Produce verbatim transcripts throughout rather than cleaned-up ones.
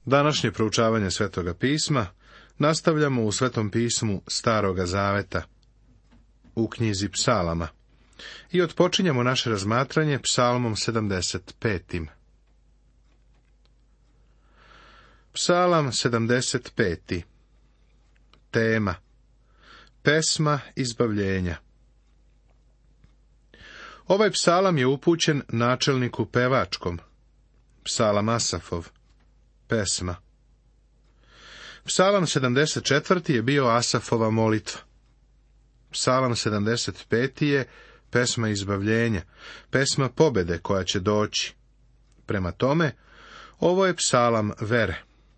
Današnje proučavanje Svetoga pisma nastavljamo u Svetom pismu Staroga zaveta, u knjizi Psalama, i otpočinjemo naše razmatranje Psalmom sedamdeset petim. Psalam sedamdeset peti. Tema: pesma izbavljenja. Ovaj psalam je upućen načelniku pevačkom, psalam Asafov, pesma. Psalam sedamdeset četvrti je bio Asafova molitva. Psalam sedamdeset peti je pesma izbavljenja, pesma pobjede koja će doći. Prema tome, ovo je psalam vere.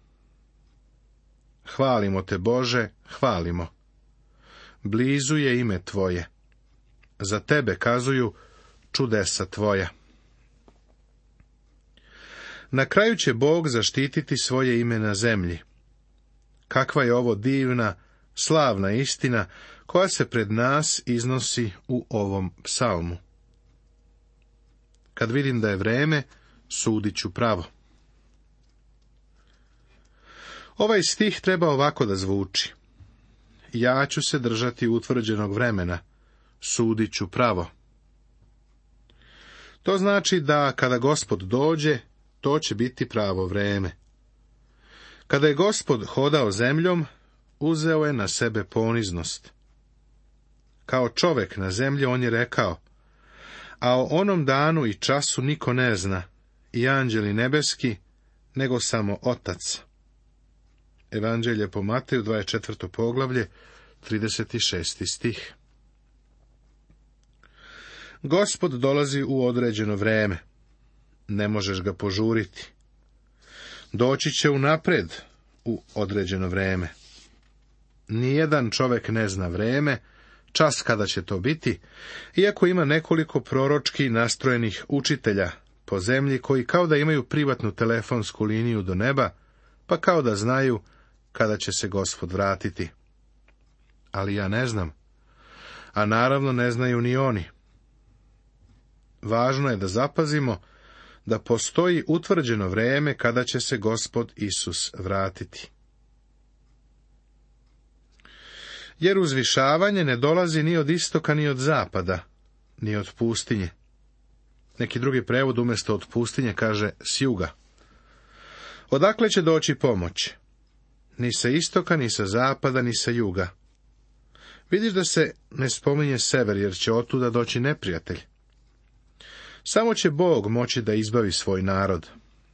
Hvalimo te, Bože, hvalimo. Blizu je ime tvoje. Za tebe kazuju čudesa tvoja. Na kraju će Bog zaštititi svoje ime na zemlji. Kakva je ovo divna, slavna istina koja se pred nas iznosi u ovom psalmu. Kad vidim da je vreme, sudit ću pravo. Ovaj stih treba ovako da zvuči: ja ću se držati utvrđenog vremena, sudit ću pravo. To znači da kada Gospod dođe, to će biti pravo vreme. Kada je Gospod hodao zemljom, uzeo je na sebe poniznost. Kao čovek na zemlji on je rekao: a o onom danu i času niko ne zna, i anđeli nebeski, nego samo Otac. Evanđelje po Mateju, dvadeset četvrto poglavlje, trideset šesti stih. Gospod dolazi u određeno vreme. Ne možeš ga požuriti. Doći će unapred u određeno vreme. Nijedan čovek ne zna vreme, čas kada će to biti, iako ima nekoliko proročki nastrojenih učitelja po zemlji koji kao da imaju privatnu telefonsku liniju do neba, pa kao da znaju kada će se Gospod vratiti. Ali ja ne znam, a naravno ne znaju ni oni. Važno je da zapazimo da postoji utvrđeno vreme kada će se Gospod Isus vratiti. Jer uzvišavanje ne dolazi ni od istoka ni od zapada, ni od pustinje. Neki drugi prevod umjesto od pustinje kaže s juga. Odakle će doći pomoć? Ni sa istoka, ni sa zapada, ni sa juga. Vidiš da se ne spominje sever, jer će otuda doći neprijatelj. Samo će Bog moći da izbavi svoj narod.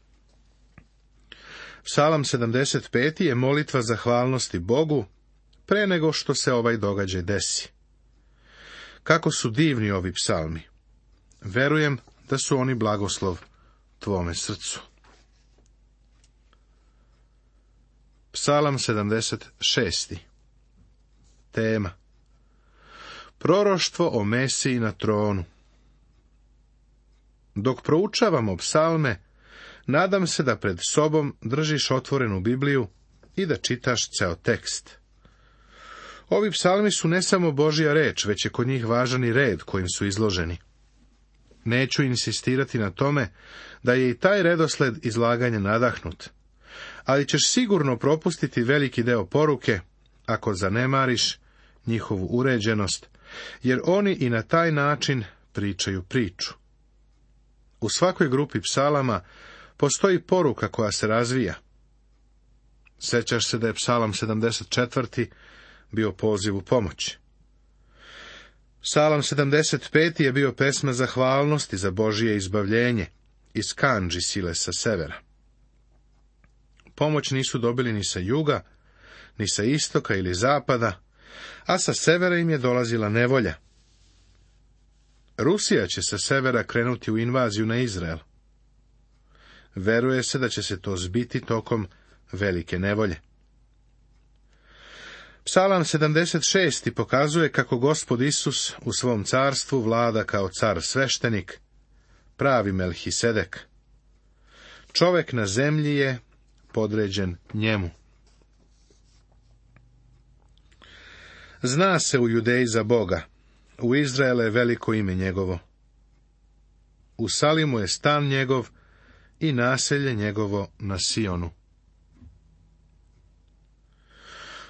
Psalam sedamdeset peti je molitva zahvalnosti Bogu pre nego što se ovaj događaj desi. Kako su divni ovi psalmi. Verujem da su oni blagoslov tvome srcu. Psalam sedamdeset šesti. Tema: proroštvo o Mesiji na tronu. Dok proučavamo psalme, nadam se da pred sobom držiš otvorenu Bibliju i da čitaš ceo tekst. Ovi psalmi su ne samo Božja reč, već je kod njih važan i red kojim su izloženi. Neću insistirati na tome da je i taj redosled izlaganja nadahnut, ali ćeš sigurno propustiti veliki deo poruke ako zanemariš njihovu uređenost, jer oni i na taj način pričaju priču. U svakoj grupi psalama postoji poruka koja se razvija. Sjećaš se da je psalam sedamdeset četvrti bio poziv u pomoć. Psalam sedamdeset peti je bio pesma zahvalnosti za Božje izbavljenje iz kandži sile sa severa. Pomoć nisu dobili ni sa juga, ni sa istoka ili zapada, a sa severa im je dolazila nevolja. Rusija će sa severa krenuti u invaziju na Izrael. Veruje se da će se to zbiti tokom velike nevolje. Psalam sedamdeset šesti pokazuje kako Gospod Isus u svom carstvu vlada kao car sveštenik, pravi Melhisedek. Čovek na zemlji je podređen njemu. Zna se u Judeji za Boga, u Izraele je veliko ime njegovo. U Salimu je stan njegov i naselje njegovo na Sionu.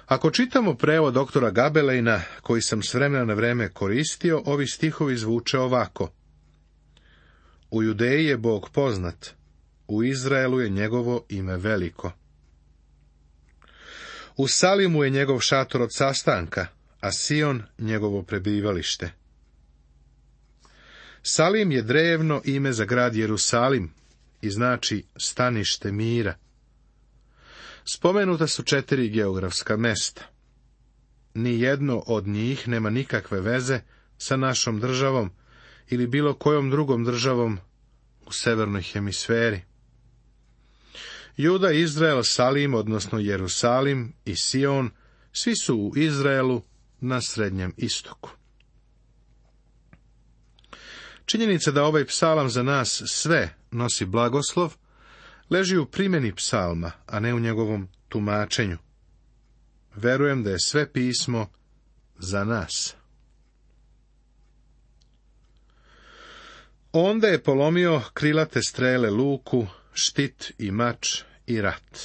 Ako čitamo prevod doktora Gabelejna, koji sam s vremena na vreme koristio, ovi stihovi zvuče ovako. U Judeji je Bog poznat, u Izraelu je njegovo ime veliko. U Salimu je njegov šator od sastanka, a Sion njegovo prebivalište. Salim je drevno ime za grad Jerusalim i znači stanište mira. Spomenuta su četiri geografska mesta. Ni jedno od njih nema nikakve veze sa našom državom ili bilo kojom drugom državom u severnoj hemisferi. Juda, Izrael, Salim, odnosno Jerusalim i Sion, svi su u Izraelu na Srednjem istoku. Činjenica da ovaj psalam za nas sve nosi blagoslov, leži u primjeni psalma, a ne u njegovom tumačenju. Verujem da je sve pismo za nas. Onda je polomio krilate strele luku, štit i mač i rat.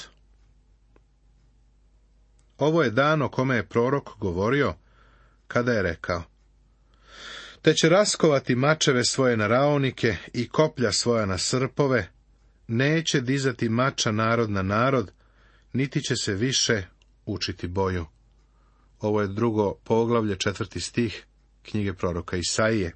Ovo je dan o kome je prorok govorio kada je rekao: te će raskovati mačeve svoje na raonike i koplja svoja na srpove, neće dizati mača narod na narod, niti će se više učiti boju. Ovo je drugo poglavlje, četvrti stih knjige proroka Isaije.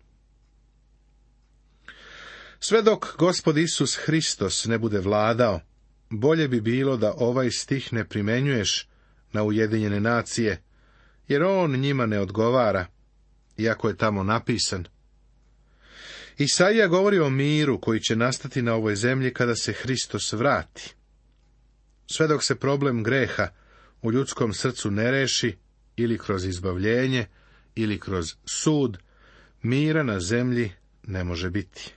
Sve dok Gospod Isus Hristos ne bude vladao, bolje bi bilo da ovaj stih ne primenjuješ na Ujedinjene nacije, jer on njima ne odgovara, iako je tamo napisan. Isaija govori o miru koji će nastati na ovoj zemlji kada se Hristos vrati. Sve dok se problem greha u ljudskom srcu ne reši, ili kroz izbavljenje, ili kroz sud, mira na zemlji ne može biti.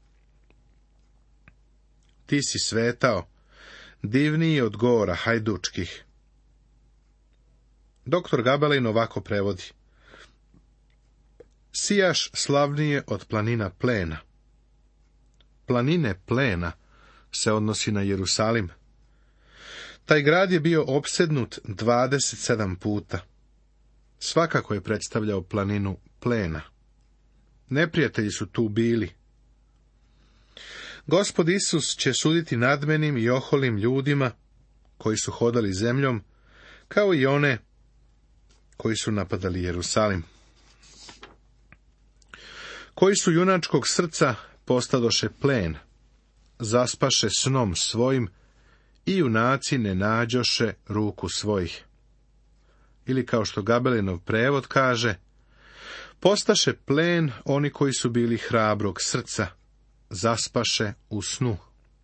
Ti si svetao, divniji od gora hajdučkih. Doktor Gabelejn ovako prevodi: sijaš slavnije od planina Plena. Planine Plena se odnosi na Jerusalim. Taj grad je bio opsednut dvadeset sedam puta. Svakako je predstavljao planinu Plena. Neprijatelji su tu bili. Gospod Isus će suditi nadmenim i oholim ljudima koji su hodali zemljom, kao i one koji su napadali Jerusalim. Koji su junačkog srca postadoše plen, zaspaše snom svojim i junaci ne nađoše ruku svojih. Ili kao što Gabelejnov prevod kaže, postaše plen oni koji su bili hrabrog srca, zaspaše u snu.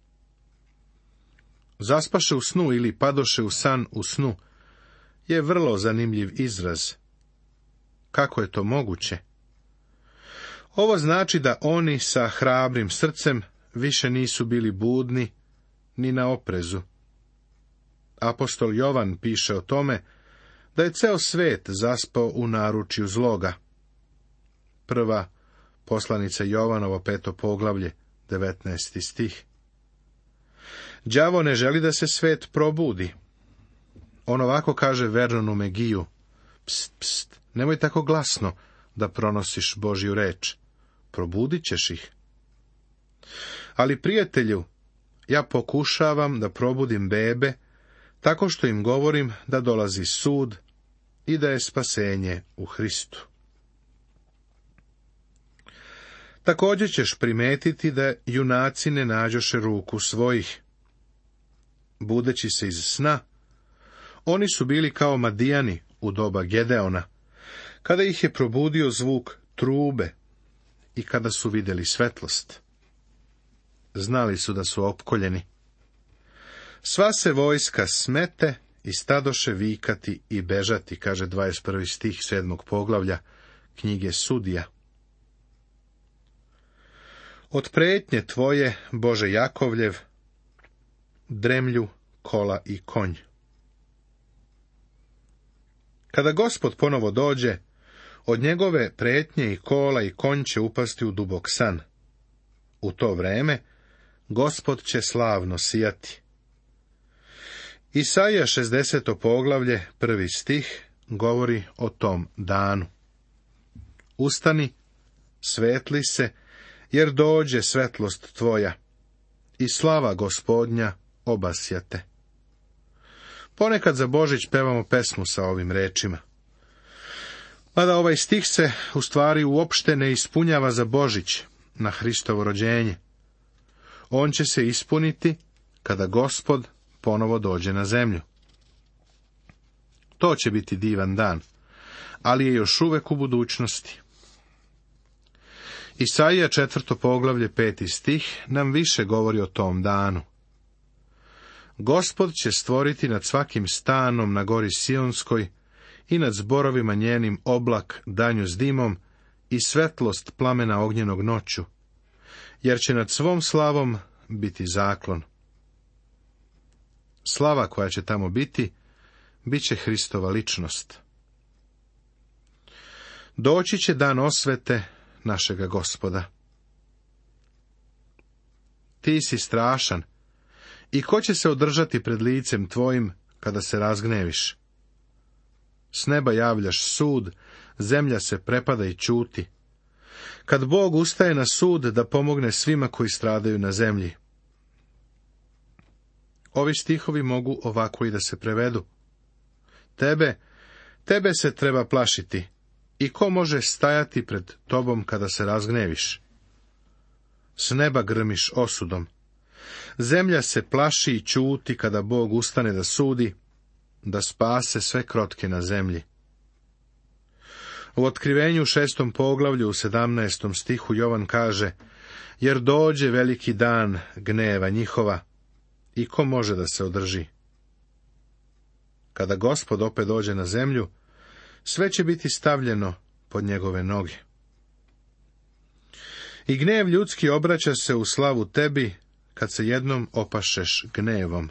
Zaspaše u snu ili padoše u san u snu je vrlo zanimljiv izraz. Kako je to moguće? Ovo znači da oni sa hrabrim srcem više nisu bili budni ni na oprezu. Apostol Jovan piše o tome da je ceo svet zaspao u naručju zloga. Prva poslanica Jovanovo peto poglavlje, devetnaesti stih. Đavo ne želi da se svet probudi. On ovako kaže Vernonu Megiju: pst, pst, nemoj tako glasno da pronosiš Božju reč. Probudit ćeš ih. Ali, prijatelju, ja pokušavam da probudim bebe, tako što im govorim da dolazi sud i da je spasenje u Hristu. Također ćeš primetiti da junaci ne nađoše ruku svojih. Budeći se iz sna, oni su bili kao Madijani u doba Gedeona, kada ih je probudio zvuk trube i kada su vidjeli svetlost. Znali su da su opkoljeni. Sva se vojska smete i stadoše vikati i bežati, kaže dvadeset prvi stih sedmog poglavlja knjige Sudija. Od prijetnje tvoje, Bože Jakovljev, dremlju kola i konj. Kada Gospod ponovo dođe, od njegove prijetnje i kola i konj će upasti u dubok san. U to vreme Gospod će slavno sijati. Isaija šezdeseto poglavlje, prvi stih, govori o tom danu. Ustani, svetli se, jer dođe svetlost tvoja i slava Gospodnja obasja te. Ponekad za Božić pevamo pesmu sa ovim rečima. Mada ovaj stih se u stvari uopšte ne ispunjava za Božić, na Hristovo rođenje. On će se ispuniti kada Gospod ponovo dođe na zemlju. To će biti divan dan, ali je još uvek u budućnosti. Isaija četvrto poglavlje, peti stih, nam više govori o tom danu. Gospod će stvoriti nad svakim stanom na gori Sionskoj i nad zborovima njenim oblak danju s dimom i svetlost plamena ognjenog noću, jer će nad svom slavom biti zaklon. Slava koja će tamo biti, bit će Hristova ličnost. Doći će dan osvete našega Gospoda. Ti si strašan, i ko će se održati pred licem tvojim kada se razgneviš? S neba javljaš sud, zemlja se prepada i ćuti. Kad Bog ustaje na sud da pomogne svima koji stradaju na zemlji. Ovi stihovi mogu ovako i da se prevedu. Tebe, tebe se treba plašiti, i ko može stajati pred tobom kada se razgneviš? S neba grmiš osudom. Zemlja se plaši i ćuti kada Bog ustane da sudi, da spase sve krotke na zemlji. U Otkrivenju u šestom poglavlju u sedamnaestom stihu Jovan kaže: jer dođe veliki dan gneva njihova, i ko može da se održi? Kada Gospod opet dođe na zemlju, sve će biti stavljeno pod njegove noge. I gnev ljudski obraća se u slavu tebi, kad se jednom opašeš gnevom.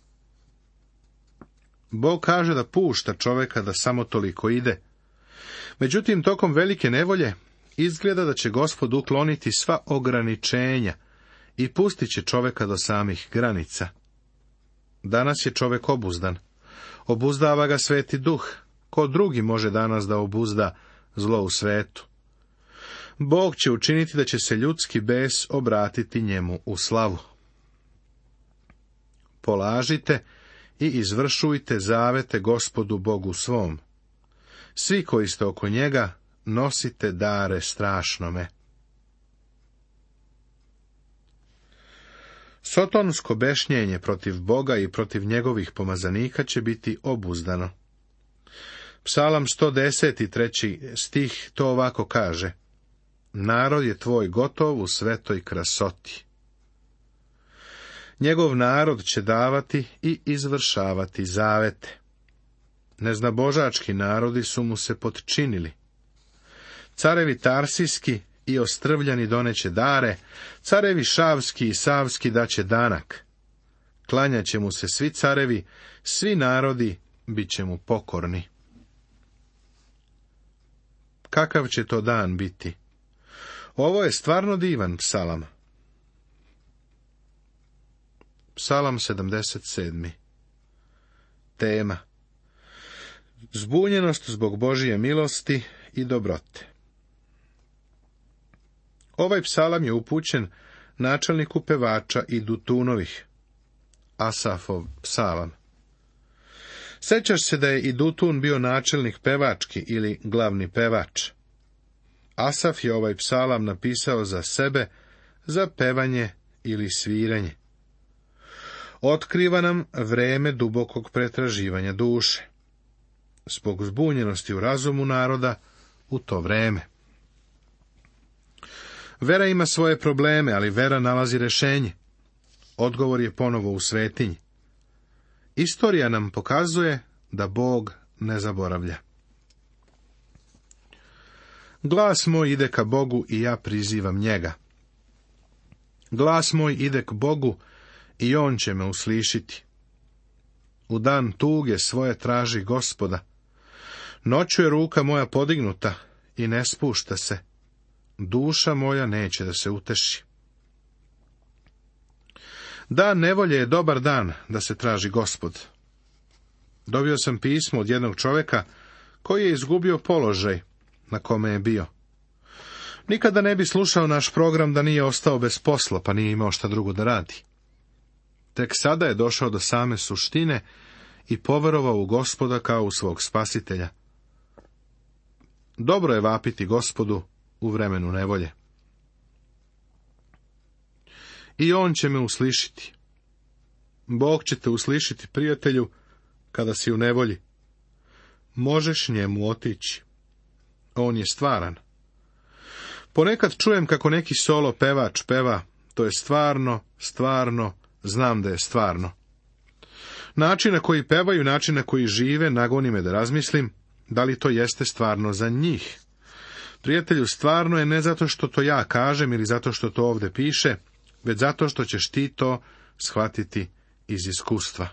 Bog kaže da pušta čoveka da samo toliko ide. Međutim, tokom velike nevolje izgleda da će Gospod ukloniti sva ograničenja i pustit će čoveka do samih granica. Danas je čovek obuzdan. Obuzdava ga Sveti Duh. Ko drugi može danas da obuzda zlo u svetu? Bog će učiniti da će se ljudski bes obratiti njemu u slavu. Polažite i izvršujte zavete Gospodu Bogu svom. Svi koji ste oko njega, nosite dare strašnome. Sotonsko bešnjenje protiv Boga i protiv njegovih pomazanika će biti obuzdano. Psalam sto deset i treći stih to ovako kaže: narod je tvoj gotov u svetoj krasoti. Njegov narod će davati i izvršavati zavete. Neznabožački narodi su mu se potčinili. Carevi tarsijski i ostrvljani doneće dare, carevi šavski i savski daće danak. Klanjaće mu se svi carevi, svi narodi bit će mu pokorni. Kakav će to dan biti? Ovo je stvarno divan psalam. Psalam sedamdeset sedmi. Tema: zbunjenost zbog Božije milosti i dobrote. Ovaj psalam je upućen načelniku pevača i Dutunovih, Asafov psalam. Sećaš se da je i Dutun bio načelnik pevački ili glavni pevač. Asaf je ovaj psalam napisao za sebe, za pevanje ili sviranje. Otkriva nam vreme dubokog pretraživanja duše, zbog zbunjenosti u razumu naroda u to vreme. Vera ima svoje probleme, ali vera nalazi rešenje. Odgovor je ponovo u svetinji. Istorija nam pokazuje da Bog ne zaboravlja. Glas moj ide ka Bogu i ja prizivam njega. Glas moj ide k Bogu i on će me uslišiti. U dan tuge svoje traži Gospoda. Noću je ruka moja podignuta i ne spušta se. Duša moja neće da se uteši. Dan nevolje je dobar dan da se traži Gospod. Dobio sam pismo od jednog čovjeka koji je izgubio položaj na kome je bio. Nikada ne bi slušao naš program da nije ostao bez posla, pa nije imao šta drugo da radi. Tek sada je došao do same suštine i poverovao u Gospoda kao u svog spasitelja. Dobro je vapiti Gospodu u vremenu nevolje. I on će me uslišiti. Bog će te uslišiti, prijatelju, kada si u nevolji. Možeš njemu otići. On je stvaran. Ponekad čujem kako neki solo pevač peva, to je stvarno, stvarno, znam da je stvarno. Način na koji pevaju, način na koji žive, nagoni me da razmislim, da li to jeste stvarno za njih. Prijatelju, stvarno je ne zato što to ja kažem ili zato što to ovdje piše, već zato što ćeš ti to shvatiti iz iskustva.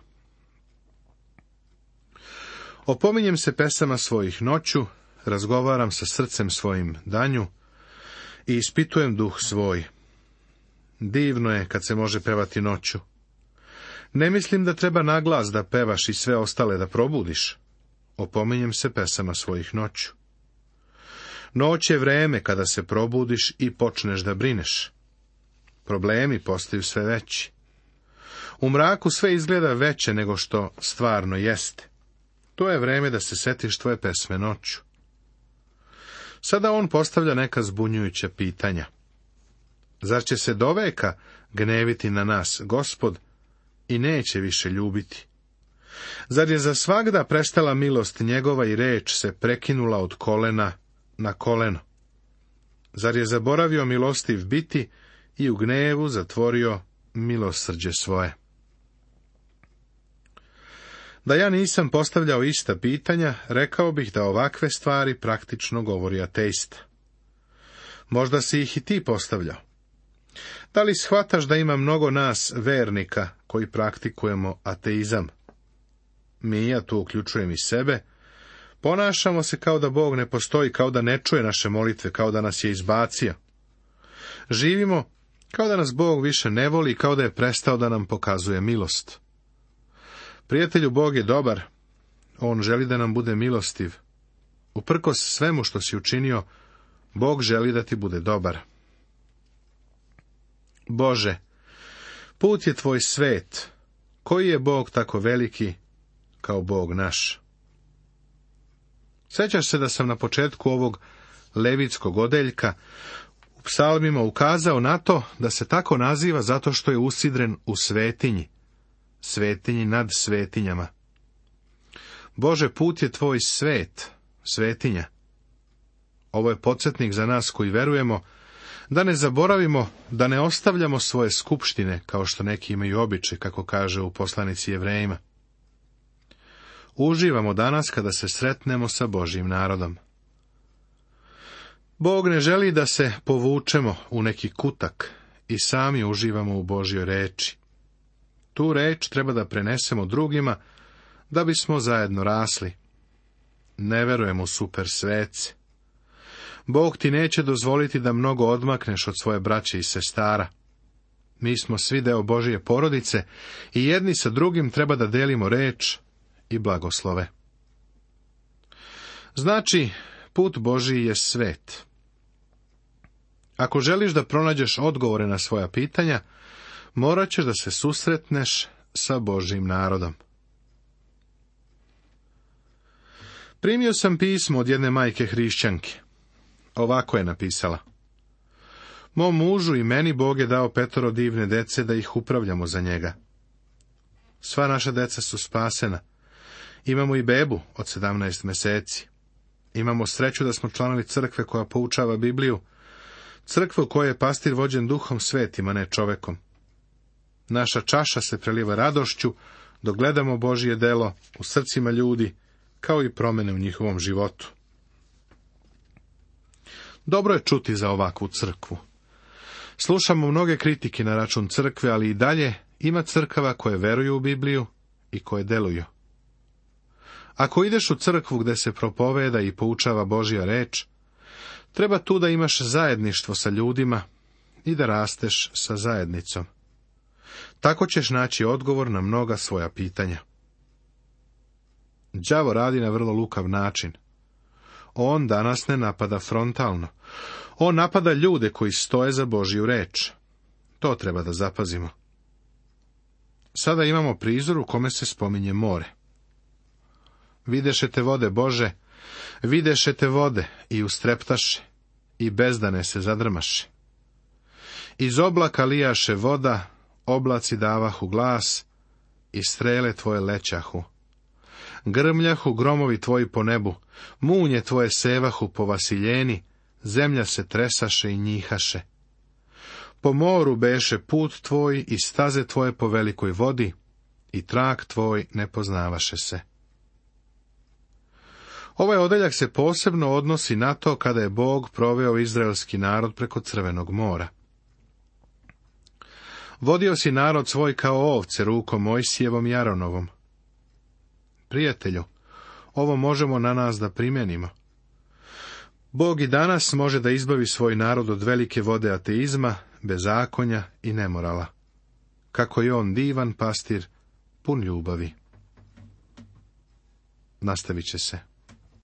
Opominjem se pesama svojih noću, razgovaram sa srcem svojim danju i ispitujem duh svoj. Divno je kad se može pevati noću. Ne mislim da treba naglas da pevaš i sve ostale da probudiš. Opominjem se pesama svojih noću. Noć je vreme kada se probudiš i počneš da brineš. Problemi postaju sve veći. U mraku sve izgleda veće nego što stvarno jeste. To je vreme da se setiš tvoje pesme noću. Sada on postavlja neka zbunjujuća pitanja. Zar će se doveka gneviti na nas Gospod i neće više ljubiti? Zar je za svagda prestala milost njegova i reč se prekinula od kolena na koleno? Zar je zaboravio milostiv biti i u gnevu zatvorio milosrđe svoje? Da ja nisam postavljao ista pitanja, rekao bih da ovakve stvari praktično govori ateista. Možda si ih i ti postavljao. Da li shvataš da ima mnogo nas, vernika, koji praktikujemo ateizam? Mi, ja tu uključujem i sebe, ponašamo se kao da Bog ne postoji, kao da ne čuje naše molitve, kao da nas je izbacio. Živimo kao da nas Bog više ne voli, kao da je prestao da nam pokazuje milost. Prijatelju, Bog je dobar. On želi da nam bude milostiv. Uprkos svemu što si učinio, Bog želi da ti bude dobar. Bože, put je tvoj svet. Koji je Bog tako veliki kao Bog naš? Sjećaš se da sam na početku ovog levitskog odeljka u psalmima ukazao na to da se tako naziva zato što je usidren u svetinji. Svetinji nad svetinjama. Bože, put je tvoj svet, svetinja. Ovo je podsjetnik za nas koji verujemo, da ne zaboravimo, da ne ostavljamo svoje skupštine, kao što neki imaju običaj, kako kaže u poslanici Jevrejima. Uživamo danas kada se sretnemo sa Božjim narodom. Bog ne želi da se povučemo u neki kutak i sami uživamo u Božjoj reči. Tu reč treba da prenesemo drugima, da bismo zajedno rasli. Ne verujem u super svece. Bog ti neće dozvoliti da mnogo odmakneš od svoje braće i sestara. Mi smo svi deo Božje porodice i jedni sa drugim treba da delimo reč i blagoslove. Znači, put Božji je svet. Ako želiš da pronađeš odgovore na svoja pitanja, morat ćeš da se susretneš sa Božjim narodom. Primio sam pismo od jedne majke hrišćanke. Ovako je napisala. Mom mužu i meni Bog je dao petoro divne dece da ih upravljamo za njega. Sva naša deca su spasena. Imamo i bebu od sedamnaest meseci. Imamo sreću da smo članovi crkve koja poučava Bibliju, crkve u kojoj je pastir vođen duhom svetim, a ne čovekom. Naša čaša se preliva radošću dok gledamo Božje delo u srcima ljudi, kao i promene u njihovom životu. Dobro je čuti za ovakvu crkvu. Slušamo mnoge kritike na račun crkve, ali i dalje ima crkava koje veruju u Bibliju i koje deluju. Ako ideš u crkvu gde se propoveda i poučava Božja reč, treba tu da imaš zajedništvo sa ljudima i da rasteš sa zajednicom. Tako ćeš naći odgovor na mnoga svoja pitanja. Đavo radi na vrlo lukav način. On danas ne napada frontalno. On napada ljude koji stoje za Božju reč. To treba da zapazimo. Sada imamo prizor u kome se spominje more. Videšete vode Bože, videšete vode i ustreptaše, i bezdane se zadrmaše. Iz oblaka lijaše voda, oblaci davahu glas, i strele tvoje lećahu. Grmljahu gromovi tvoji po nebu, munje tvoje sevahu po vasiljeni, zemlja se tresaše i njihaše. Po moru beše put tvoj i staze tvoje po velikoj vodi, i trag tvoj ne poznavaše se. Ovaj odeljak se posebno odnosi na to kada je Bog proveo izraelski narod preko Crvenog mora. Vodio si narod svoj kao ovce rukom Mojsijevom i Aronovom. Prijatelju, ovo možemo na nas da primjenimo. Bog i danas može da izbavi svoj narod od velike vode ateizma, bezakonja i nemorala. Kako je on divan pastir, pun ljubavi. Nastavit će se.